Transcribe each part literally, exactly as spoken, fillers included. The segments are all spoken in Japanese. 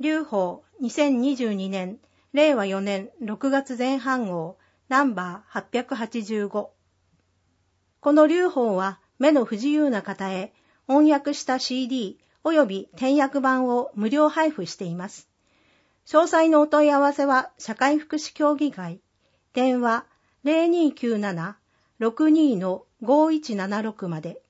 劉邦にせんにじゅうにねんれいわよねんろくがつぜん半号ナンバーはっぴゃくはちじゅうご。この劉邦は目の不自由な方へ翻訳した シーディー および点訳版を無料配布しています。詳細のお問い合わせは社会福祉協議会、電話 ゼロにきゅうなな ろくに ごいちななろく まで。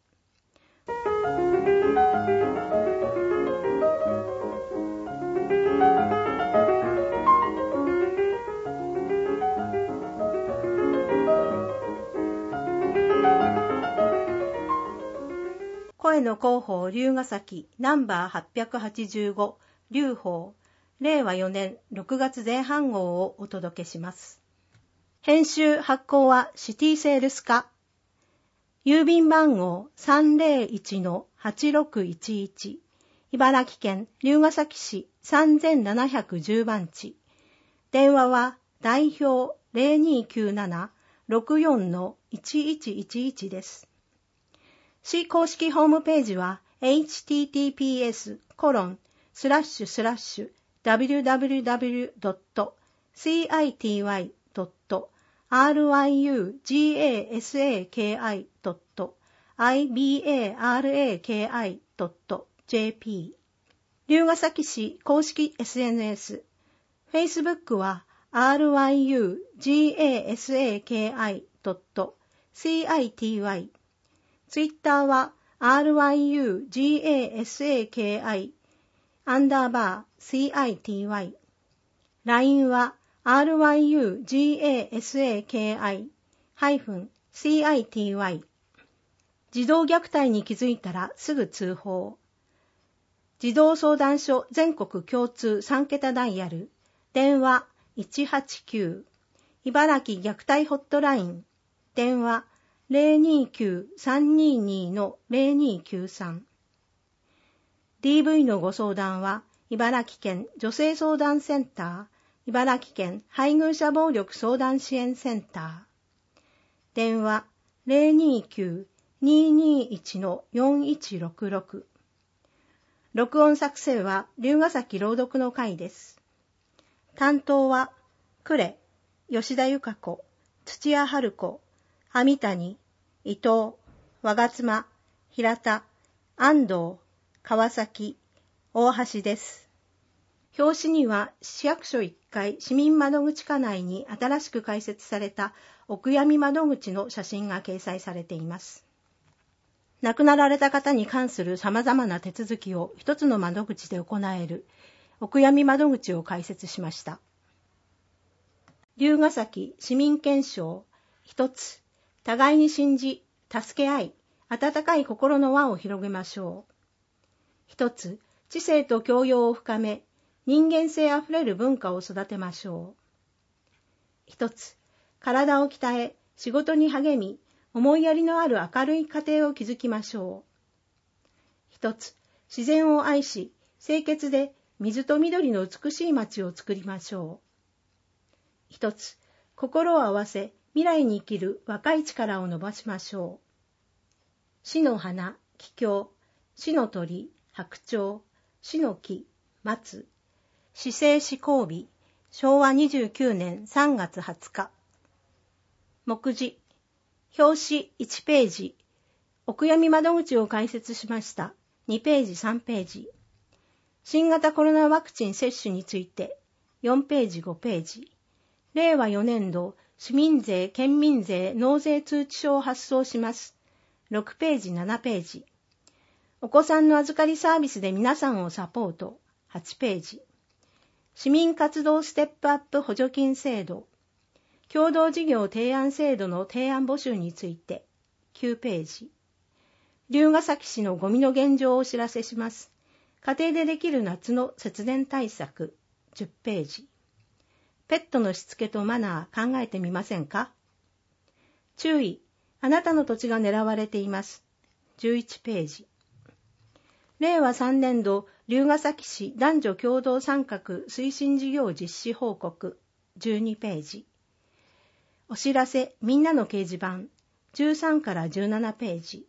声の広報龍ヶ崎ナンバーはっぴゃくはちじゅうご劉邦れいわよねんろくがつぜん半号をお届けします。編集発行はシティセールス課。郵便番号 さんぜろいちのはちろくいちいち 茨城県龍ケ崎市さんぜんななひゃくじゅう番地。電話は代表 ゼロにきゅうなな ろくよん いちいちいちいち です。市公式ホームページは エイチティーティーピーエスコロンスラッシュスラッシュダブリューダブリューダブリュードットシティドットアールワイユージーエーエスエーケーアイドットアイビーエーアールエーケーアイドットジェーピー。龍ケ崎市公式 エスエヌエス、Facebook は アールワイユージーエーエスエーケーアイドットシティ、Twitter は アールワイユージーエーエスエーケーアイ アンダーバー シティ、ライン は アールワイユージーエーエスエーケーアイ ハイフン シティ、児童虐待に気づいたらすぐ通報。児童相談所全国共通さん桁ダイヤル、電話いちはちきゅう、茨城虐待ホットライン、電話ゼロにきゅう さんにに ゼロにきゅうさん。ディーブイ のご相談は茨城県女性相談センター、茨城県配偶者暴力相談支援センター。電話ゼロにきゅう ににいち よんいちろくろく。録音作成は龍ケ崎朗読の会です。担当は呉、吉田由香子、土屋春子、網谷、伊藤、我妻、平田、安藤、川崎、大橋です。表紙には市役所いっかい市民窓口課内に新しく開設されたお悔やみ窓口の写真が掲載されています。亡くなられた方に関する様々な手続きを一つの窓口で行えるお悔やみ窓口を開設しました。龍ケ崎市民憲章一つ、互いに信じ、助け合い、温かい心の輪を広げましょう。一つ、知性と教養を深め、人間性あふれる文化を育てましょう。一つ、体を鍛え、仕事に励み、思いやりのある明るい家庭を築きましょう。一つ、自然を愛し、清潔で水と緑の美しい街を作りましょう。一つ、心を合わせ、未来に生きる若い力を伸ばしましょう。死の花、桔梗、死の鳥、白鳥、死の木、松、市制施行日、しょうわにじゅうきゅうねんさんがつはつか。目次、表紙いちページ、お悔やみ窓口を開設しました。にページさんページ。新型コロナワクチン接種についてよんページごページ。れいわよねんど市民税、県民税、納税通知書を発送します。ろくページななページ。お子さんの預かりサービスで皆さんをサポート。はちページ。市民活動ステップアップ補助金制度。共同事業提案制度の提案募集について。きゅうページ。龍ケ崎市のゴミの現状をお知らせします。家庭でできる夏の節電対策。じゅっページ。ペットのしつけとマナー考えてみませんか？注意、あなたの土地が狙われています。じゅういちページ。れいわさんねんど龍ケ崎市男女共同参画推進事業実施報告。じゅうにページ。お知らせみんなの掲示板。じゅうさんからじゅうななページ。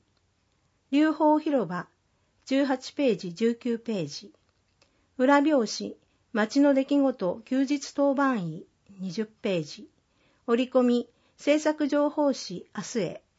龍鳳広場。じゅうはちページじゅうきゅうページ。裏表紙町の出来事休日当番医にじゅっページ、折り込み制作情報誌明日へ